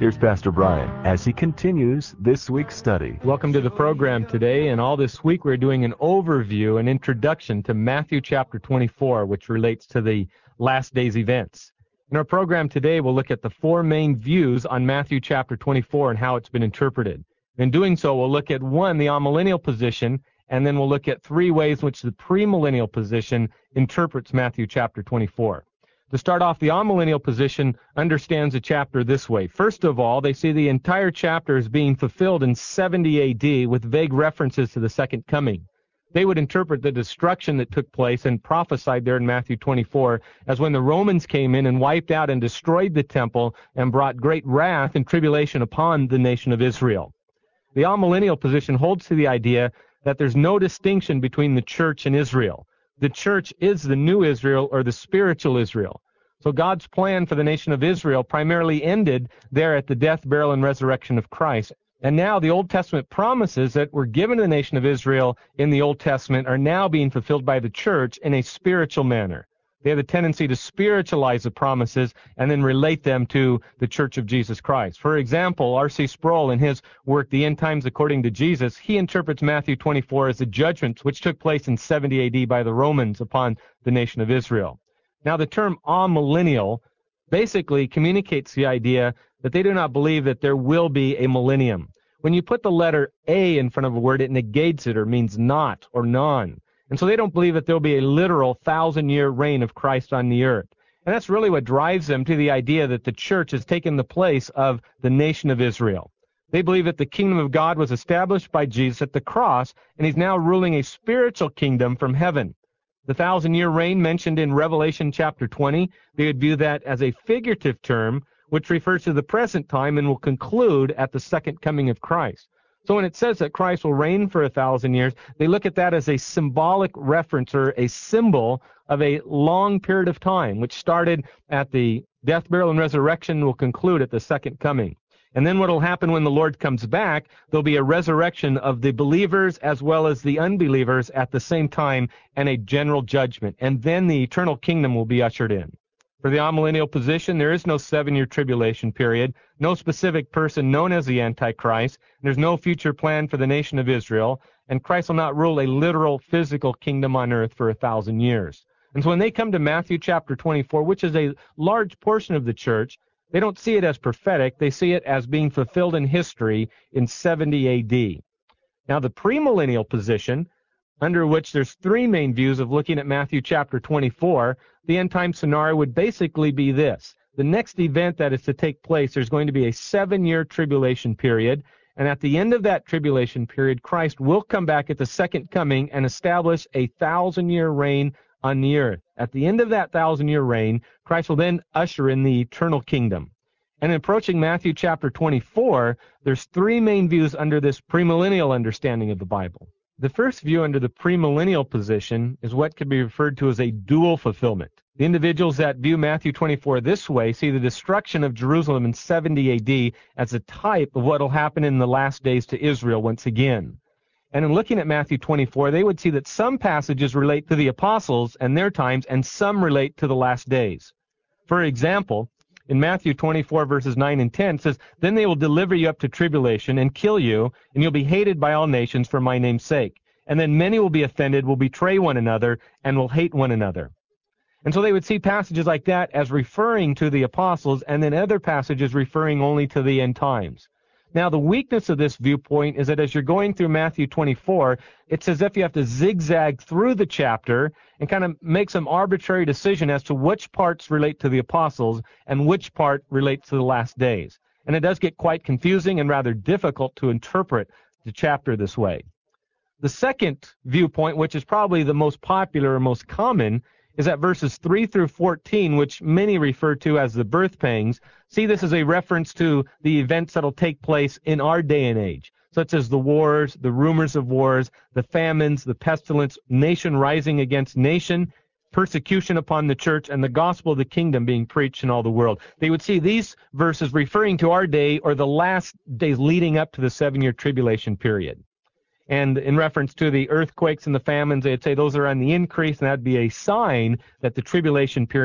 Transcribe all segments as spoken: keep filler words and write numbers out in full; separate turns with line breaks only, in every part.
Here's Pastor Brian as he continues this week's study.
Welcome to the program today, and all this week we're doing an overview, an introduction to Matthew chapter twenty-four, which relates to the last days events. In our program today, we'll look at the four main views on Matthew chapter twenty-four and how it's been interpreted. In doing so, we'll look at one, the amillennial position, and then we'll look at three ways in which the premillennial position interprets Matthew chapter twenty-four. To start off, the amillennial position understands the chapter this way. First of all, they see the entire chapter as being fulfilled in seventy A D with vague references to the second coming. They would interpret the destruction that took place and prophesied there in Matthew twenty-four as when the Romans came in and wiped out and destroyed the temple and brought great wrath and tribulation upon the nation of Israel. The amillennial position holds to the idea that there's no distinction between the church and Israel. The church is the new Israel or the spiritual Israel. So God's plan for the nation of Israel primarily ended there at the death, burial, and resurrection of Christ. And now the Old Testament promises that were given to the nation of Israel in the Old Testament are now being fulfilled by the church in a spiritual manner. They have a tendency to spiritualize the promises and then relate them to the Church of Jesus Christ. For example, R C Sproul, in his work, The End Times According to Jesus, he interprets Matthew twenty-four as the judgment which took place in seventy A D by the Romans upon the nation of Israel. Now, the term amillennial basically communicates the idea that they do not believe that there will be a millennium. When you put the letter A in front of a word, it negates it or means not or non. And so they don't believe that there will be a literal thousand-year reign of Christ on the earth. And that's really what drives them to the idea that the church has taken the place of the nation of Israel. They believe that the kingdom of God was established by Jesus at the cross, and he's now ruling a spiritual kingdom from heaven. The thousand-year reign mentioned in Revelation chapter twenty, they would view that as a figurative term, which refers to the present time and will conclude at the second coming of Christ. So when it says that Christ will reign for a thousand years, they look at that as a symbolic reference or a symbol of a long period of time, which started at the death, burial, and resurrection and will conclude at the second coming. And then what will happen when the Lord comes back, there'll be a resurrection of the believers as well as the unbelievers at the same time and a general judgment. And then the eternal kingdom will be ushered in. For the amillennial position, there is no seven-year tribulation period, no specific person known as the Antichrist, there's no future plan for the nation of Israel, and Christ will not rule a literal physical kingdom on earth for a thousand years. And so when they come to Matthew chapter twenty-four, which is a large portion of the church, they don't see it as prophetic, they see it as being fulfilled in history in seventy A D. Now the premillennial position, under which there's three main views of looking at Matthew chapter twenty-four, the end-time scenario would basically be this. The next event that is to take place, there's going to be a seven-year tribulation period, and at the end of that tribulation period, Christ will come back at the second coming and establish a thousand-year reign on the earth. At the end of that thousand-year reign, Christ will then usher in the eternal kingdom. And in approaching Matthew chapter twenty-four, there's three main views under this premillennial understanding of the Bible. The first view under the premillennial position is what could be referred to as a dual fulfillment. The individuals that view Matthew twenty-four this way see the destruction of Jerusalem in seventy A D as a type of what will happen in the last days to Israel once again. And in looking at Matthew twenty-four, they would see that some passages relate to the apostles and their times, and some relate to the last days. For example, in Matthew twenty-four, verses nine and ten, it says, "Then they will deliver you up to tribulation and kill you, and you'll be hated by all nations for my name's sake. And then many will be offended, will betray one another, and will hate one another." And so they would see passages like that as referring to the apostles, and then other passages referring only to the end times. Now, the weakness of this viewpoint is that as you're going through Matthew twenty-four, it's as if you have to zigzag through the chapter and kind of make some arbitrary decision as to which parts relate to the apostles and which part relates to the last days. And it does get quite confusing and rather difficult to interpret the chapter this way. The second viewpoint, which is probably the most popular or most common, is that verses three through fourteen, which many refer to as the birth pangs, see this as a reference to the events that will take place in our day and age, such as the wars, the rumors of wars, the famines, the pestilence, nation rising against nation, persecution upon the church, and the gospel of the kingdom being preached in all the world. They would see these verses referring to our day or the last days leading up to the seven-year tribulation period. And in reference to the earthquakes and the famines, they'd say those are on the increase, and that'd be a sign that the tribulation period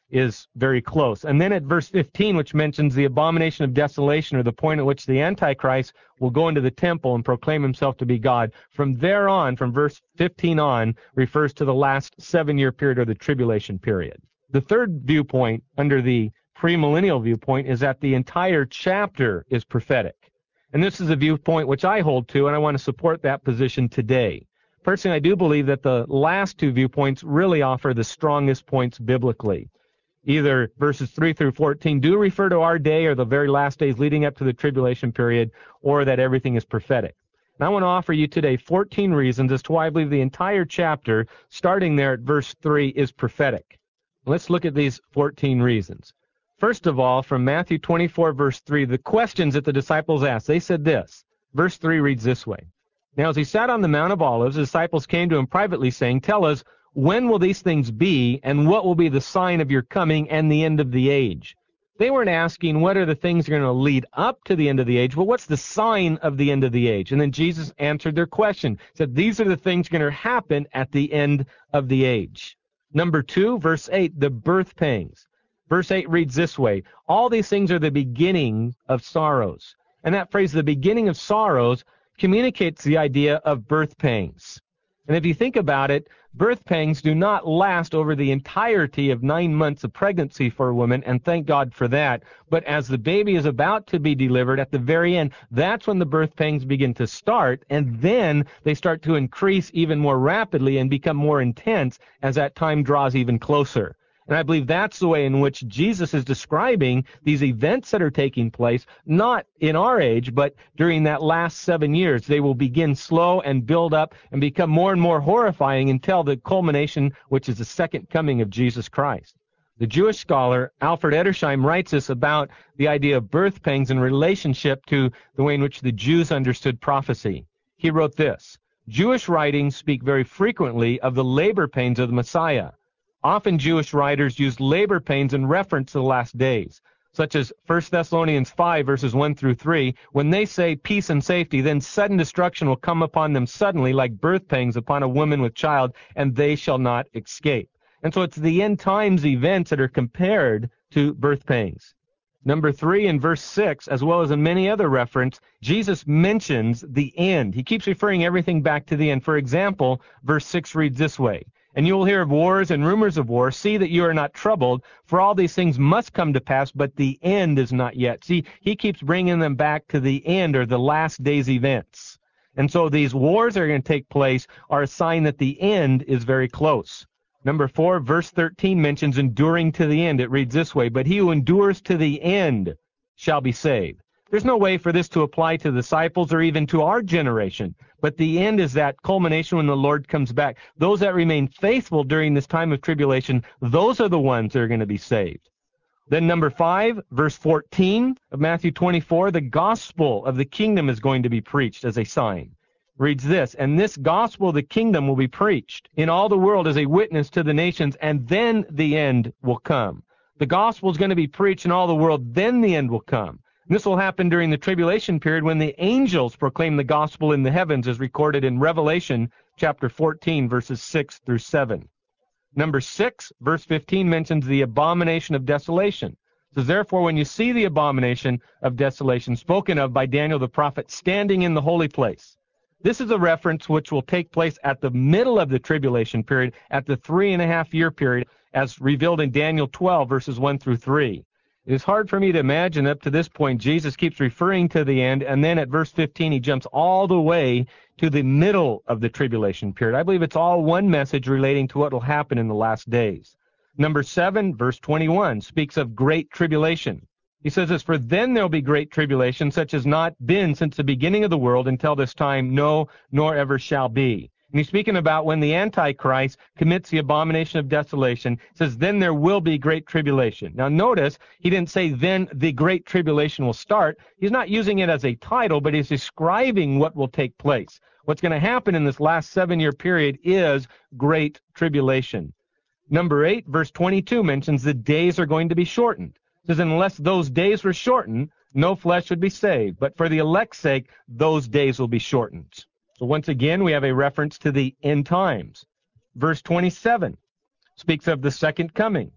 is very close. And then at verse fifteen, which mentions the abomination of desolation, or the point at which the Antichrist will go into the temple and proclaim himself to be God, from there on, from verse fifteen on, refers to the last seven-year period, or the tribulation period. The third viewpoint under the premillennial viewpoint is that the entire chapter is prophetic. And this is a viewpoint which I hold to, and I want to support that position today. Personally, I do believe that the last two viewpoints really offer the strongest points biblically. Either verses three through fourteen do refer to our day or the very last days leading up to the tribulation period, or that everything is prophetic. And I want to offer you today fourteen reasons as to why I believe the entire chapter, starting there at verse three, is prophetic. Let's look at these fourteen reasons. First of all, from Matthew twenty-four, verse three, the questions that the disciples asked, they said this. Verse three reads this way. Now as he sat on the Mount of Olives, the disciples came to him privately, saying, "Tell us, when will these things be, and what will be the sign of your coming and the end of the age?" They weren't asking what are the things that are going to lead up to the end of the age, but what's the sign of the end of the age? And then Jesus answered their question, said these are the things going to happen at the end of the age. Number two, verse eight, the birth pangs. Verse eight reads this way, all these things are the beginning of sorrows. And that phrase, the beginning of sorrows, communicates the idea of birth pangs. And if you think about it, birth pangs do not last over the entirety of nine months of pregnancy for a woman, and thank God for that. But as the baby is about to be delivered at the very end, that's when the birth pangs begin to start, and then they start to increase even more rapidly and become more intense as that time draws even closer. And I believe that's the way in which Jesus is describing these events that are taking place, not in our age, but during that last seven years. They will begin slow and build up and become more and more horrifying until the culmination, which is the second coming of Jesus Christ. The Jewish scholar Alfred Edersheim writes this about the idea of birth pangs in relationship to the way in which the Jews understood prophecy. He wrote this, Jewish writings speak very frequently of the labor pains of the Messiah. Often Jewish writers use labor pains in reference to the last days, such as First Thessalonians five, verses one through three. When they say peace and safety, then sudden destruction will come upon them suddenly like birth pangs upon a woman with child, and they shall not escape. And so it's the end times events that are compared to birth pangs. Number three, in verse six, as well as in many other references, Jesus mentions the end. He keeps referring everything back to the end. For example, verse six reads this way, and you will hear of wars and rumors of wars. See that you are not troubled, for all these things must come to pass, but the end is not yet. See, he keeps bringing them back to the end, or the last days events. And so these wars that are going to take place are a sign that the end is very close. Number four, verse thirteen mentions enduring to the end. It reads this way, but he who endures to the end shall be saved. There's no way for this to apply to the disciples or even to our generation. But the end is that culmination when the Lord comes back. Those that remain faithful during this time of tribulation, those are the ones that are going to be saved. Then number five, verse fourteen of Matthew twenty-four, the gospel of the kingdom is going to be preached as a sign. Reads this, and this gospel of the kingdom will be preached in all the world as a witness to the nations, and then the end will come. The gospel is going to be preached in all the world, then the end will come. This will happen during the tribulation period when the angels proclaim the gospel in the heavens, as recorded in Revelation chapter fourteen, verses six through seven. Number six, verse fifteen mentions the abomination of desolation. It says, therefore, when you see the abomination of desolation spoken of by Daniel the prophet standing in the holy place, this is a reference which will take place at the middle of the tribulation period, at the three and a half year period, as revealed in Daniel twelve, verses one through three. It is hard for me to imagine up to this point Jesus keeps referring to the end, and then at verse fifteen he jumps all the way to the middle of the tribulation period. I believe it's all one message relating to what will happen in the last days. Number seven, verse twenty-one, speaks of great tribulation. He says this, for then there will be great tribulation, such as not been since the beginning of the world until this time, no, nor ever shall be. And he's speaking about when the Antichrist commits the abomination of desolation. He says, then there will be great tribulation. Now notice, he didn't say then the great tribulation will start. He's not using it as a title, but he's describing what will take place. What's going to happen in this last seven-year period is great tribulation. Number eight, verse twenty-two mentions the days are going to be shortened. It says, unless those days were shortened, no flesh would be saved. But for the elect's sake, those days will be shortened. So once again, we have a reference to the end times. Verse twenty-seven speaks of the second coming.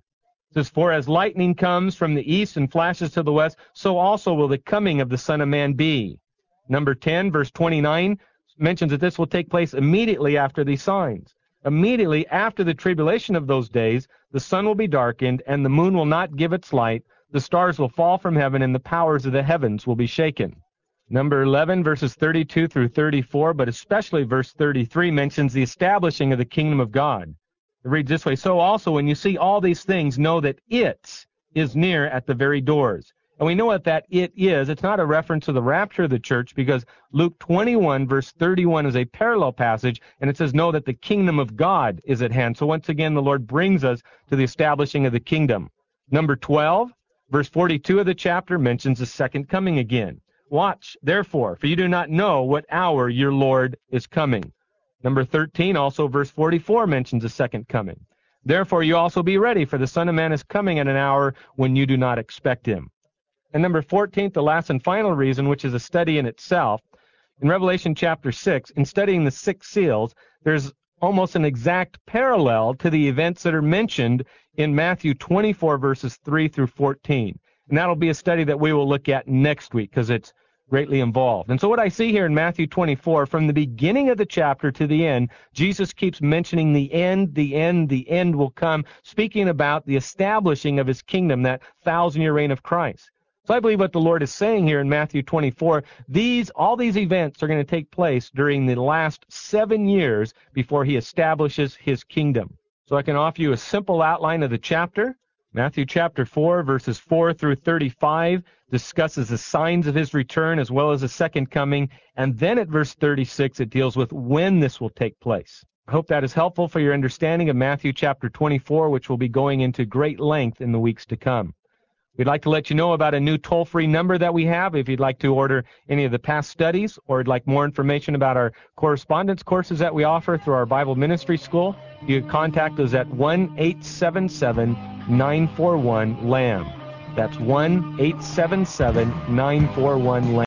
It says, for as lightning comes from the east and flashes to the west, so also will the coming of the Son of Man be. Number ten, verse twenty-nine, mentions that this will take place immediately after these signs. Immediately after the tribulation of those days, the sun will be darkened, and the moon will not give its light, the stars will fall from heaven, and the powers of the heavens will be shaken. Number eleven, verses thirty-two through thirty-four, but especially verse thirty-three, mentions the establishing of the kingdom of God. It reads this way, so also when you see all these things, know that it is near at the very doors. And we know what that it is. It's not a reference to the rapture of the church, because Luke twenty-one, verse thirty-one is a parallel passage, and it says, know that the kingdom of God is at hand. So once again, the Lord brings us to the establishing of the kingdom. Number twelve, verse forty-two of the chapter mentions the second coming again. Watch, therefore, for you do not know what hour your Lord is coming. Number thirteen, also verse forty-four, mentions the second coming. Therefore you also be ready, for the Son of Man is coming at an hour when you do not expect him. And number fourteen, the last and final reason, which is a study in itself, in Revelation chapter six, in studying the six seals, there's almost an exact parallel to the events that are mentioned in Matthew twenty-four, verses three through fourteen. And that'll be a study that we will look at next week, because it's greatly involved. And so what I see here in Matthew twenty-four, from the beginning of the chapter to the end, Jesus keeps mentioning the end, the end, the end will come, speaking about the establishing of his kingdom, that thousand-year reign of Christ. So I believe what the Lord is saying here in Matthew twenty-four, these, all these events are going to take place during the last seven years before he establishes his kingdom. So I can offer you a simple outline of the chapter. Matthew chapter four, verses four through thirty-five, discusses the signs of his return as well as the second coming. And then at verse thirty-six, it deals with when this will take place. I hope that is helpful for your understanding of Matthew chapter twenty-four, which will be going into great length in the weeks to come. We'd like to let you know about a new toll-free number that we have if you'd like to order any of the past studies, or would like more information about our correspondence courses that we offer through our Bible Ministry School. You can contact us at one eight seven seven, nine four one, L A M. That's one eight seven seven, nine four one, L A M.